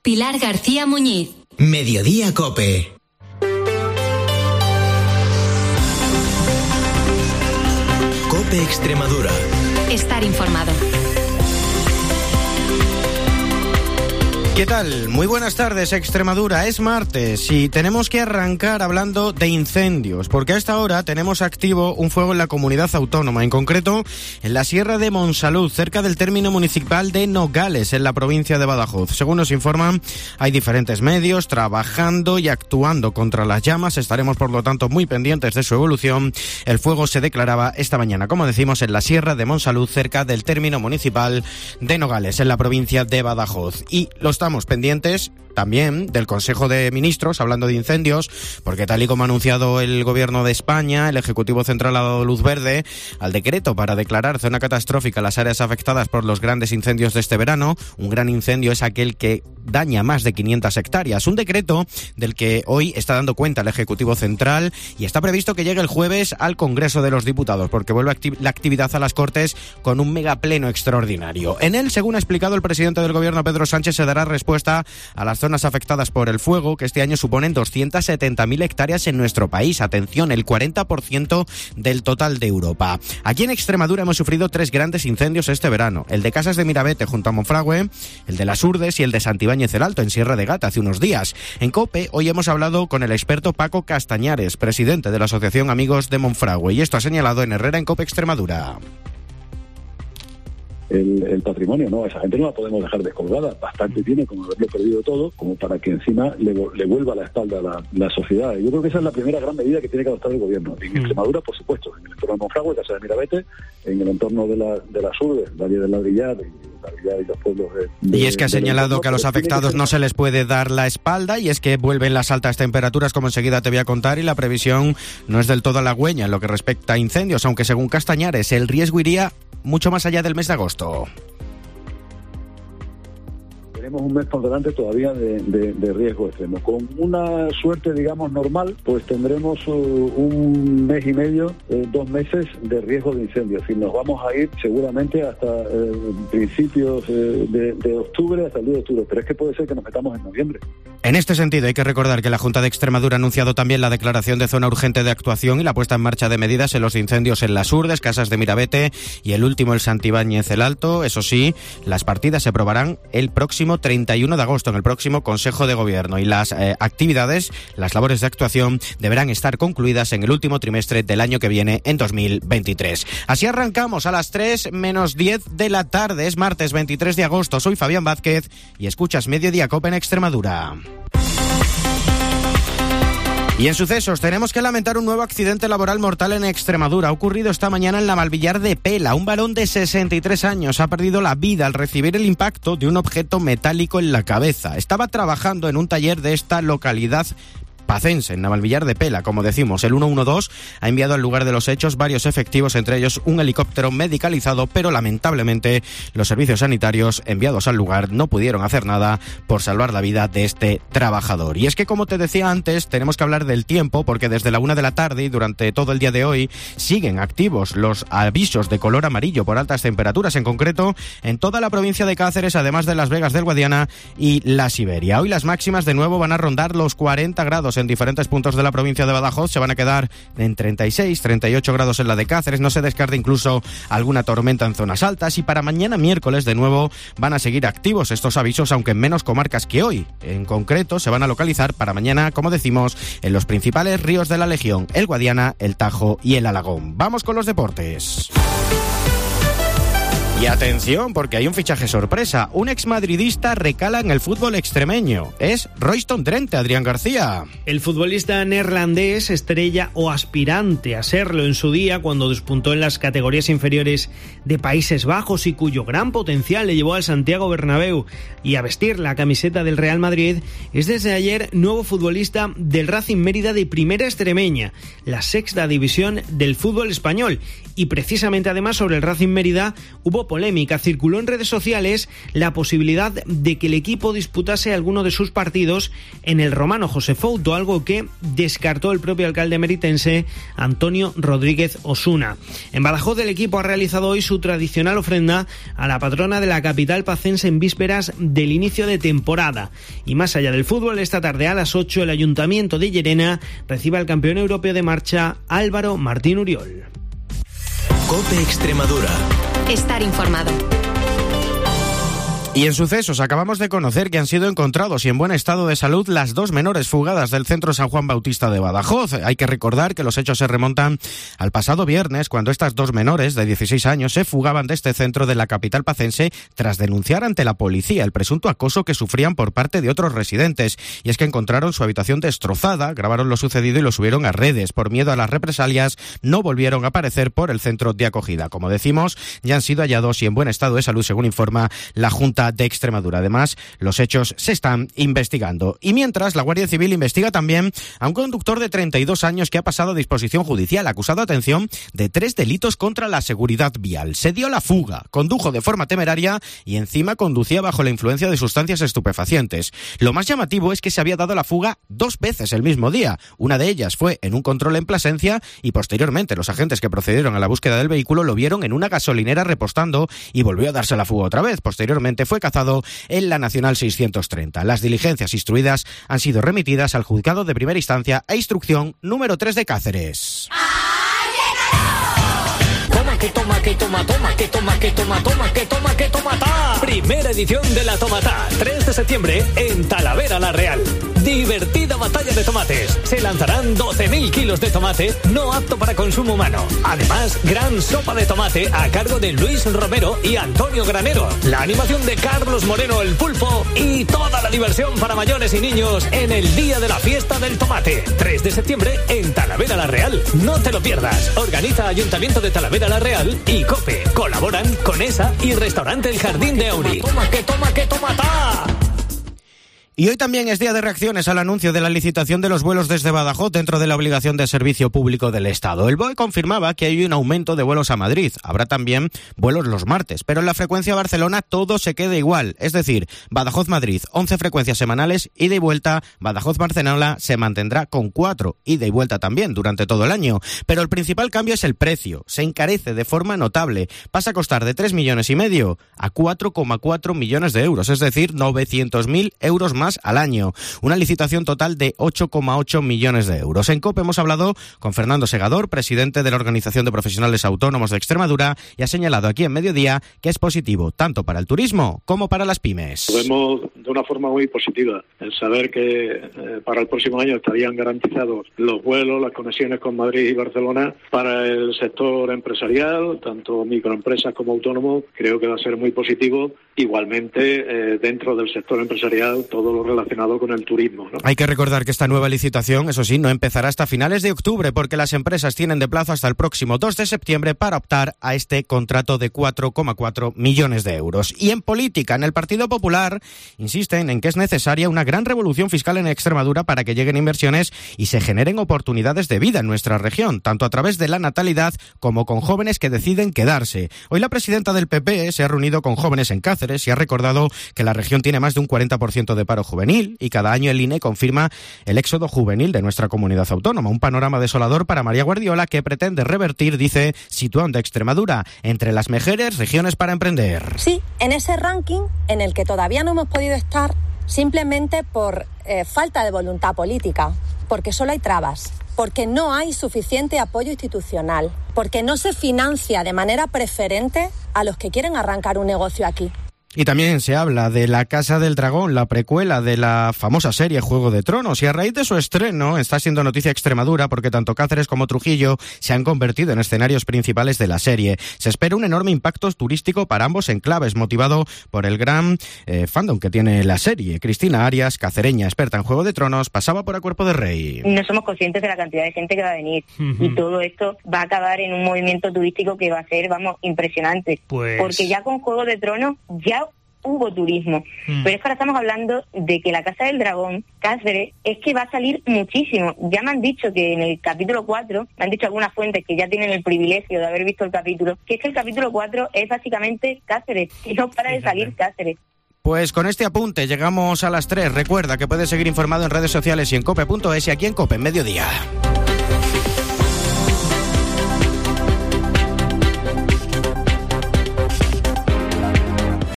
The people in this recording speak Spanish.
Pilar García Muñiz. Mediodía COPE. COPE Extremadura. Estar informado. ¿Qué tal? Muy buenas tardes, Extremadura. Es martes y tenemos que arrancar hablando de incendios, porque a esta hora tenemos activo un fuego en la comunidad autónoma, en concreto en la Sierra de Monsalud, cerca del término municipal de Nogales, en la provincia de Badajoz. Según nos informan, hay diferentes medios trabajando y actuando contra las llamas. Estaremos, por lo tanto, muy pendientes de su evolución. El fuego se declaraba esta mañana, como decimos, en la Sierra de Monsalud, cerca del término municipal de Nogales, en la provincia de Badajoz. Y estamos pendientes también del Consejo de Ministros, hablando de incendios, porque tal y como ha anunciado el Gobierno de España, el Ejecutivo Central ha dado luz verde al decreto para declarar zona catastrófica las áreas afectadas por los grandes incendios de este verano. Un gran incendio es aquel que daña más de 500 hectáreas. Un decreto del que hoy está dando cuenta el Ejecutivo Central y está previsto que llegue el jueves al Congreso de los Diputados, porque vuelve la actividad a las Cortes con un megapleno extraordinario. En él, según ha explicado el presidente del Gobierno, Pedro Sánchez, se dará respuesta a las zonas afectadas por el fuego, que este año suponen 270.000 hectáreas en nuestro país. Atención, el 40% del total de Europa. Aquí en Extremadura hemos sufrido 3 grandes incendios este verano. El de Casas de Mirabete junto a Monfragüe, el de Las Urdes y el de Santibáñez el Alto en Sierra de Gata hace unos días. En COPE hoy hemos hablado con el experto Paco Castañares, presidente de la Asociación Amigos de Monfragüe, y esto ha señalado en Herrera en COPE Extremadura. El patrimonio, no, esa gente no la podemos dejar descolgada. Bastante tiene como haberlo perdido todo, como para que encima le vuelva a la espalda a la sociedad. Yo creo que esa es la primera gran medida que tiene que adoptar el gobierno. En Extremadura, por supuesto, en el entorno de Monfragüe, Casa de Mirabete, en el entorno de las Urdes, Valle del Ladrillar y los pueblos y es que ha señalado que a los afectados no se les puede dar la espalda, y es que vuelven las altas temperaturas, como enseguida te voy a contar, y la previsión no es del todo halagüeña en lo que respecta a incendios, aunque según Castañares el riesgo iría mucho más allá del mes de agosto. Tenemos un mes por delante todavía de riesgo extremo. Con una suerte, digamos, normal, pues tendremos un mes y medio, 2 meses de riesgo de incendio. Es decir, nos vamos a ir seguramente hasta principios de octubre, hasta el 10 de octubre. Pero es que puede ser que nos metamos en noviembre. En este sentido, hay que recordar que la Junta de Extremadura ha anunciado también la declaración de zona urgente de actuación y la puesta en marcha de medidas en los incendios en Las Urdes, Casas de Mirabete y el último, el Santibáñez el Alto. Eso sí, las partidas se aprobarán el próximo 31 de agosto en el próximo Consejo de Gobierno, y las actividades, las labores de actuación deberán estar concluidas en el último trimestre del año que viene, en 2023. Así arrancamos a las 3 menos 10 de la tarde. Es martes 23 de agosto. Soy Fabián Vázquez y escuchas Mediodía COPE en Extremadura. Y en sucesos, tenemos que lamentar un nuevo accidente laboral mortal en Extremadura. Ha ocurrido esta mañana en Navalvillar de Pela. Un varón de 63 años ha perdido la vida al recibir el impacto de un objeto metálico en la cabeza. Estaba trabajando en un taller de esta localidad pacense, en Navalvillar de Pela. Como decimos, el 112 ha enviado al lugar de los hechos varios efectivos, entre ellos un helicóptero medicalizado, pero lamentablemente los servicios sanitarios enviados al lugar no pudieron hacer nada por salvar la vida de este trabajador. Y es que, como te decía antes, tenemos que hablar del tiempo, porque desde la 1 de la tarde y durante todo el día de hoy siguen activos los avisos de color amarillo por altas temperaturas, en concreto en toda la provincia de Cáceres, además de Las Vegas del Guadiana y la Siberia. Hoy las máximas de nuevo van a rondar los 40 grados en diferentes puntos de la provincia de Badajoz. Se van a quedar en 36, 38 grados en la de Cáceres. No se descarta incluso alguna tormenta en zonas altas. Y para mañana miércoles de nuevo van a seguir activos estos avisos, aunque en menos comarcas que hoy. En concreto se van a localizar para mañana, como decimos, en los principales ríos de la región: el Guadiana, el Tajo y el Alagón. Vamos con los deportes. Y atención, porque hay un fichaje sorpresa. Un exmadridista recala en el fútbol extremeño. Es Royston Drenthe, Adrián García. El futbolista neerlandés, estrella o aspirante a serlo en su día cuando despuntó en las categorías inferiores de Países Bajos y cuyo gran potencial le llevó al Santiago Bernabéu y a vestir la camiseta del Real Madrid, es desde ayer nuevo futbolista del Racing Mérida de Primera Extremeña, la 6ª división del fútbol español. Y precisamente además sobre el Racing Mérida hubo provocó polémica. Circuló en redes sociales la posibilidad de que el equipo disputase alguno de sus partidos en el Romano José Fouto, algo que descartó el propio alcalde meritense Antonio Rodríguez Osuna. En Badajoz, el equipo ha realizado hoy su tradicional ofrenda a la patrona de la capital pacense en vísperas del inicio de temporada. Y más allá del fútbol, esta tarde a las 8 el Ayuntamiento de Llerena recibe al campeón europeo de marcha Álvaro Martín Uriol. COPE Extremadura. Estar informado. Y en sucesos acabamos de conocer que han sido encontrados y en buen estado de salud las 2 menores fugadas del Centro San Juan Bautista de Badajoz. Hay que recordar que los hechos se remontan al pasado viernes, cuando estas 2 menores de 16 años se fugaban de este centro de la capital pacense tras denunciar ante la policía el presunto acoso que sufrían por parte de otros residentes. Y es que encontraron su habitación destrozada, grabaron lo sucedido y lo subieron a redes. Por miedo a las represalias, no volvieron a aparecer por el centro de acogida. Como decimos, ya han sido hallados y en buen estado de salud, según informa la Junta de Extremadura. Además, los hechos se están investigando. Y mientras, la Guardia Civil investiga también a un conductor de 32 años que ha pasado a disposición judicial, acusado, atención, de 3 delitos contra la seguridad vial. Se dio la fuga, condujo de forma temeraria y encima conducía bajo la influencia de sustancias estupefacientes. Lo más llamativo es que se había dado la fuga 2 veces el mismo día. Una de ellas fue en un control en Plasencia y posteriormente los agentes que procedieron a la búsqueda del vehículo lo vieron en una gasolinera repostando y volvió a darse la fuga otra vez. Posteriormente fue cazado en la Nacional 630. Las diligencias instruidas han sido remitidas al juzgado de primera instancia e instrucción número 3 de Cáceres. Toma que tomata. Primera edición de la Tomatá, 3 de septiembre en Talavera la Real. Divertida batalla de tomates. Se lanzarán 12.000 kilos de tomate no apto para consumo humano. Además, gran sopa de tomate a cargo de Luis Romero y Antonio Granero. La animación de Carlos Moreno el Pulpo y toda la diversión para mayores y niños en el día de la fiesta del tomate. 3 de septiembre en Talavera la Real. No te lo pierdas. Organiza Ayuntamiento de Talavera la Real y COPE. Colaboran con ESA y Restaurante El Jardín de Auri. Toma que tomata. Y hoy también es día de reacciones al anuncio de la licitación de los vuelos desde Badajoz dentro de la obligación de servicio público del Estado. El BOE confirmaba que hay un aumento de vuelos a Madrid. Habrá también vuelos los martes, pero en la frecuencia a Barcelona todo se queda igual. Es decir, Badajoz-Madrid, 11 frecuencias semanales, ida y vuelta. Badajoz-Barcelona se mantendrá con 4, ida y vuelta también durante todo el año. Pero el principal cambio es el precio. Se encarece de forma notable. Pasa a costar de 3,5 millones a 4,4 millones de euros, es decir, 900.000 euros más al año. Una licitación total de 8,8 millones de euros. En COPE hemos hablado con Fernando Segador, presidente de la Organización de Profesionales Autónomos de Extremadura, y ha señalado aquí en Mediodía que es positivo tanto para el turismo como para las pymes. Lo vemos de una forma muy positiva, el saber que para el próximo año estarían garantizados los vuelos, las conexiones con Madrid y Barcelona para el sector empresarial, tanto microempresas como autónomos. Creo que va a ser muy positivo. Igualmente, dentro del sector empresarial, todo lo relacionado con el turismo, ¿no? Hay que recordar que esta nueva licitación, eso sí, no empezará hasta finales de octubre, porque las empresas tienen de plazo hasta el próximo 2 de septiembre para optar a este contrato de 4,4 millones de euros. Y en política, en el Partido Popular, insisten en que es necesaria una gran revolución fiscal en Extremadura para que lleguen inversiones y se generen oportunidades de vida en nuestra región, tanto a través de la natalidad como con jóvenes que deciden quedarse. Hoy la presidenta del PP se ha reunido con jóvenes en Cáceres y ha recordado que la región tiene más de un 40% de paro juvenil y cada año el INE confirma el éxodo juvenil de nuestra comunidad autónoma. Un panorama desolador para María Guardiola, que pretende revertir, dice, situando a Extremadura entre las mejores regiones para emprender. Sí, en ese ranking en el que todavía no hemos podido estar simplemente por falta de voluntad política, porque solo hay trabas, porque no hay suficiente apoyo institucional, porque no se financia de manera preferente a los que quieren arrancar un negocio aquí. Y también se habla de La Casa del Dragón, la precuela de la famosa serie Juego de Tronos. Y a raíz de su estreno está siendo noticia Extremadura porque tanto Cáceres como Trujillo se han convertido en escenarios principales de la serie. Se espera un enorme impacto turístico para ambos enclaves, motivado por el gran fandom que tiene la serie. Cristina Arias, cacereña experta en Juego de Tronos, pasaba por A Cuerpo de Rey. No somos conscientes de la cantidad de gente que va a venir. Y todo esto va a acabar en un movimiento turístico que va a ser, impresionante. Porque ya con Juego de Tronos, ya hubo turismo. Pero es que ahora estamos hablando de que la Casa del Dragón, Cáceres, es que va a salir muchísimo. Ya me han dicho que en el capítulo 4, me han dicho algunas fuentes que ya tienen el privilegio de haber visto el capítulo, que es que el capítulo 4 es básicamente Cáceres, y no para de salir Cáceres. Pues con este apunte llegamos a las 3. Recuerda que puedes seguir informado en redes sociales y en cope.es y aquí en COPE en Mediodía.